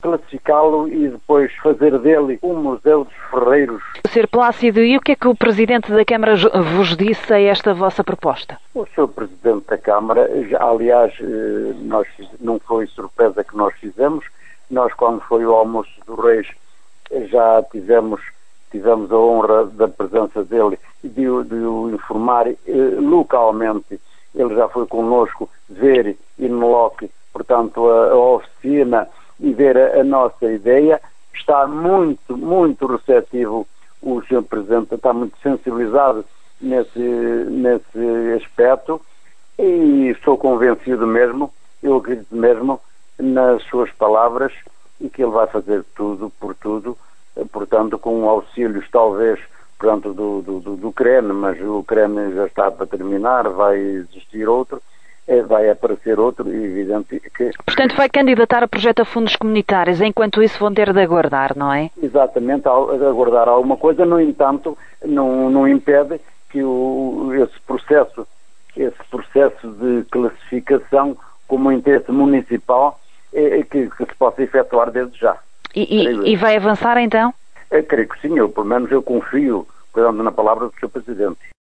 classificá-lo e depois fazer dele um museu dos ferreiros. Sr. Plácido, e o que é que o Presidente da Câmara vos disse a esta vossa proposta? O Sr. Presidente da Câmara, aliás, não foi surpresa que nós fizemos. Nós, quando foi o almoço dos Reis, já tivemos a honra da presença dele e de o informar localmente. Ele já foi connosco ver in loco, portanto, a oficina e ver a nossa ideia. Está muito, muito receptivo o Sr. Presidente, está muito sensibilizado nesse aspecto e estou convencido mesmo, eu acredito mesmo nas suas palavras e que ele vai fazer tudo por tudo, portanto, com auxílios talvez portanto, do CREN, mas o CREN já está para terminar, vai existir outro, vai aparecer outro, e evidente que... Portanto, vai candidatar a projeto a fundos comunitários, enquanto isso vão ter de aguardar, não é? Exatamente, aguardar alguma coisa, no entanto, não impede que esse processo de classificação como interesse municipal que se possa efetuar desde já. E vai avançar então? Creio que sim, pelo menos eu confio, por exemplo, na palavra do Sr. Presidente.